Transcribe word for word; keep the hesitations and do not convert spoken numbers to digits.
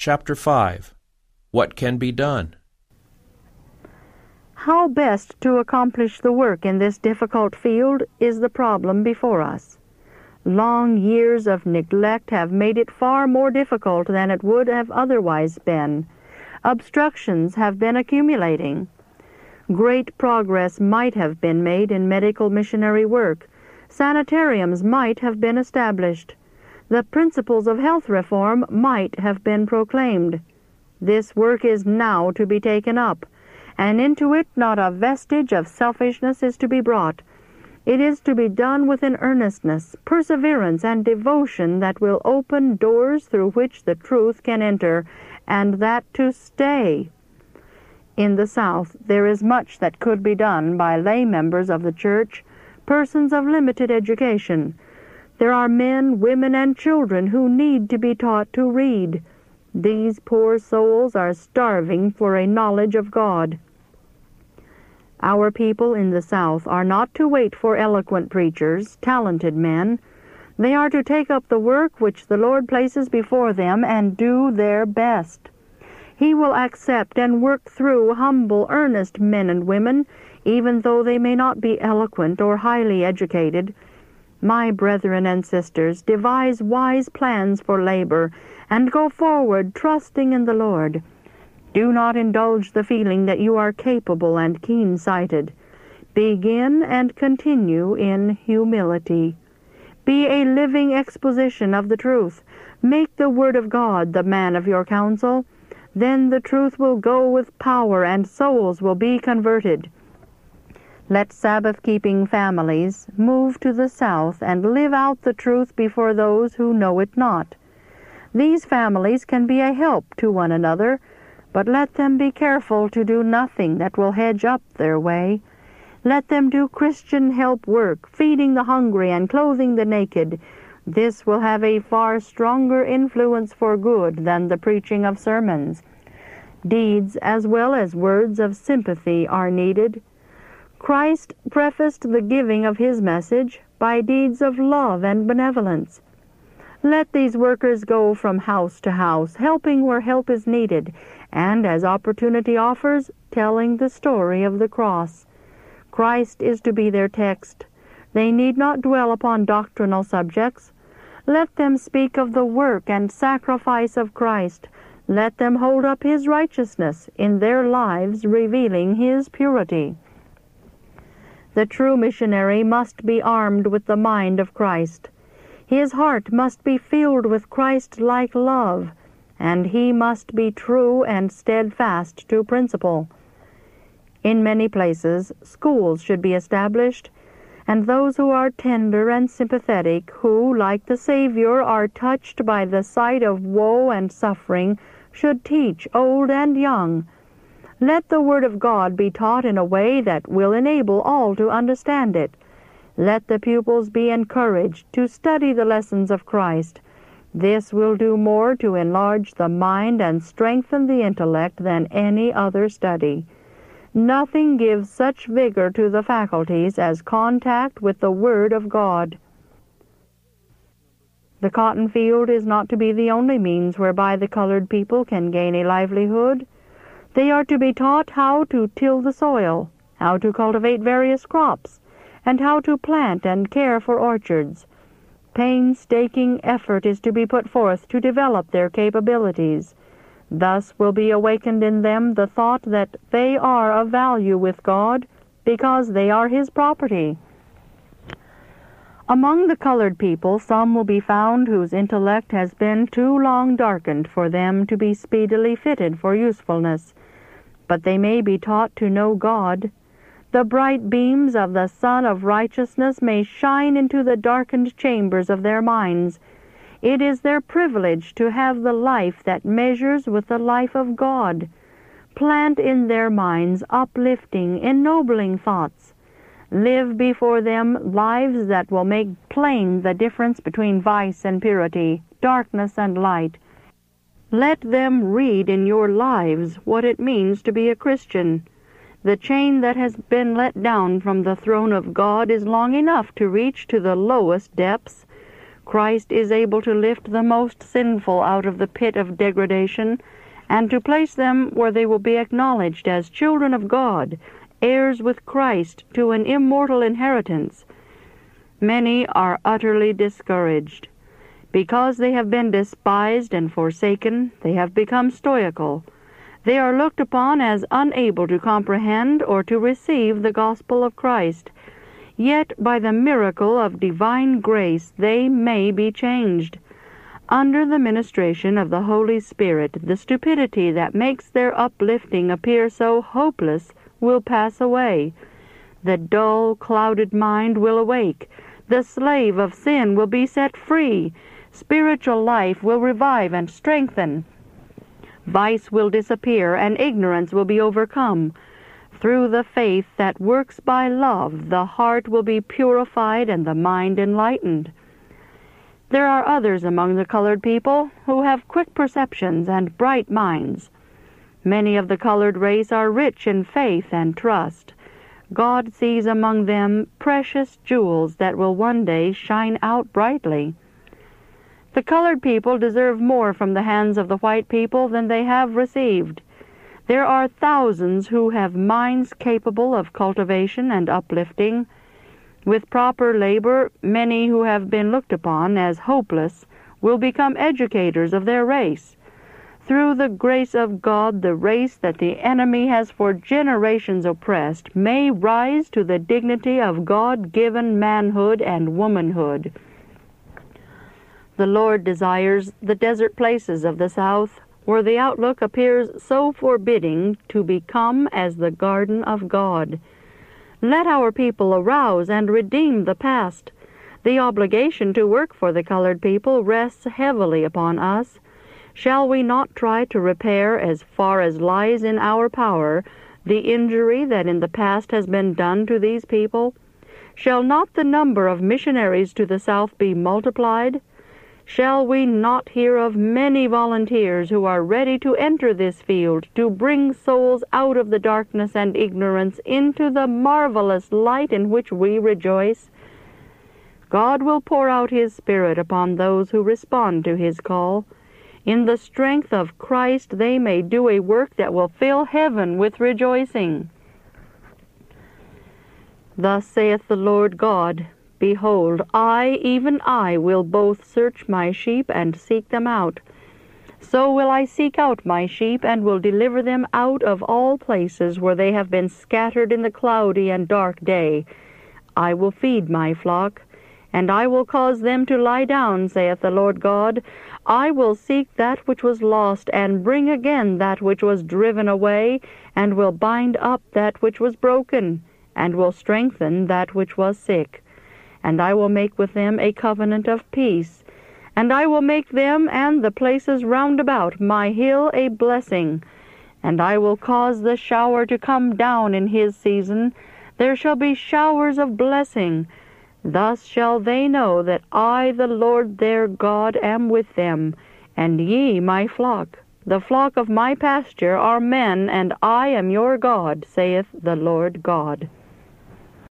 Chapter five. What can be done? How best to accomplish the work in this difficult field is the problem before us. Long years of neglect have made it far more difficult than it would have otherwise been. Obstructions have been accumulating. Great progress might have been made in medical missionary work. Sanitariums might have been established. The principles of health reform might have been proclaimed. This work is now to be taken up, and into it not a vestige of selfishness is to be brought. It is to be done with an earnestness, perseverance, and devotion that will open doors through which the truth can enter, and that to stay. In the South, there is much that could be done by lay members of the church, persons of limited education. There are men, women, and children who need to be taught to read. These poor souls are starving for a knowledge of God. Our people in the South are not to wait for eloquent preachers, talented men. They are to take up the work which the Lord places before them and do their best. He will accept and work through humble, earnest men and women, even though they may not be eloquent or highly educated. My brethren and sisters, devise wise plans for labor, and go forward trusting in the Lord. Do not indulge the feeling that you are capable and keen-sighted. Begin and continue in humility. Be a living exposition of the truth. Make the Word of God the man of your counsel. Then the truth will go with power, and souls will be converted. Let Sabbath-keeping families move to the South and live out the truth before those who know it not. These families can be a help to one another, but let them be careful to do nothing that will hedge up their way. Let them do Christian help work, feeding the hungry and clothing the naked. This will have a far stronger influence for good than the preaching of sermons. Deeds as well as words of sympathy are needed. Christ prefaced the giving of his message by deeds of love and benevolence. Let these workers go from house to house, helping where help is needed, and as opportunity offers, telling the story of the cross. Christ is to be their text. They need not dwell upon doctrinal subjects. Let them speak of the work and sacrifice of Christ. Let them hold up his righteousness in their lives, revealing his purity. The true missionary must be armed with the mind of Christ. His heart must be filled with Christ-like love, and he must be true and steadfast to principle. In many places, schools should be established, and those who are tender and sympathetic, who, like the Savior, are touched by the sight of woe and suffering, should teach old and young. Let the Word of God be taught in a way that will enable all to understand it. Let the pupils be encouraged to study the lessons of Christ. This will do more to enlarge the mind and strengthen the intellect than any other study. Nothing gives such vigor to the faculties as contact with the Word of God. The cotton field is not to be the only means whereby the colored people can gain a livelihood. They are to be taught how to till the soil, how to cultivate various crops, and how to plant and care for orchards. Painstaking effort is to be put forth to develop their capabilities. Thus will be awakened in them the thought that they are of value with God because they are his property. Among the colored people, some will be found whose intellect has been too long darkened for them to be speedily fitted for usefulness, but they may be taught to know God. The bright beams of the Sun of Righteousness may shine into the darkened chambers of their minds. It is their privilege to have the life that measures with the life of God. Plant in their minds uplifting, ennobling thoughts. Live before them lives that will make plain the difference between vice and purity, darkness and light. Let them read in your lives what it means to be a Christian. The chain that has been let down from the throne of God is long enough to reach to the lowest depths. Christ is able to lift the most sinful out of the pit of degradation and to place them where they will be acknowledged as children of God, heirs with Christ to an immortal inheritance. Many are utterly discouraged. Because they have been despised and forsaken, they have become stoical. They are looked upon as unable to comprehend or to receive the gospel of Christ. Yet by the miracle of divine grace they may be changed. Under the ministration of the Holy Spirit, the stupidity that makes their uplifting appear so hopeless will pass away. The dull, clouded mind will awake. The slave of sin will be set free. Spiritual life will revive and strengthen. Vice will disappear, and ignorance will be overcome. Through the faith that works by love, the heart will be purified and the mind enlightened. There are others among the colored people who have quick perceptions and bright minds. Many of the colored race are rich in faith and trust. God sees among them precious jewels that will one day shine out brightly. The colored people deserve more from the hands of the white people than they have received. There are thousands who have minds capable of cultivation and uplifting. With proper labor, many who have been looked upon as hopeless will become educators of their race. Through the grace of God, the race that the enemy has for generations oppressed may rise to the dignity of God-given manhood and womanhood. The Lord desires the desert places of the South, where the outlook appears so forbidding, to become as the garden of God. Let our people arouse and redeem the past. The obligation to work for the colored people rests heavily upon us. Shall we not try to repair, as far as lies in our power, the injury that in the past has been done to these people? Shall not the number of missionaries to the South be multiplied? Shall we not hear of many volunteers who are ready to enter this field, to bring souls out of the darkness and ignorance into the marvelous light in which we rejoice? God will pour out His Spirit upon those who respond to His call. In the strength of Christ they may do a work that will fill heaven with rejoicing. Thus saith the Lord God, Behold, I, even I, will both search my sheep and seek them out. So will I seek out my sheep, and will deliver them out of all places where they have been scattered in the cloudy and dark day. I will feed my flock, and I will cause them to lie down, saith the Lord God. I will seek that which was lost, and bring again that which was driven away, and will bind up that which was broken, and will strengthen that which was sick. And I will make with them a covenant of peace. And I will make them and the places round about my hill a blessing. And I will cause the shower to come down in his season. There shall be showers of blessing. Thus shall they know that I, the Lord their God, am with them. And ye, my flock, the flock of my pasture, are men, and I am your God, saith the Lord God.